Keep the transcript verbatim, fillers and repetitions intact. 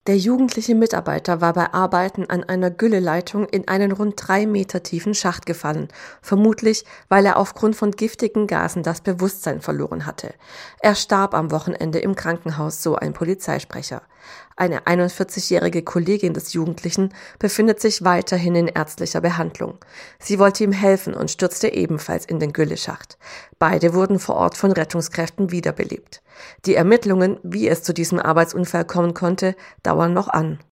Der jugendliche Mitarbeiter war bei Arbeiten an einer Gülleleitung in einen rund drei Meter tiefen Schacht gefallen, vermutlich weil er aufgrund von giftigen Gasen das Bewusstsein verloren hatte. Er starb am Wochenende im Krankenhaus, so ein Polizeisprecher. Eine einundvierzigjährige Kollegin des Jugendlichen befindet sich weiterhin in ärztlicher Behandlung. Sie wollte ihm helfen und stürzte ebenfalls in den Gülleschacht. Beide wurden vor Ort von Rettungskräften wiederbelebt. Die Ermittlungen, wie es zu diesem Arbeitsunfall kommen konnte, dauern noch an.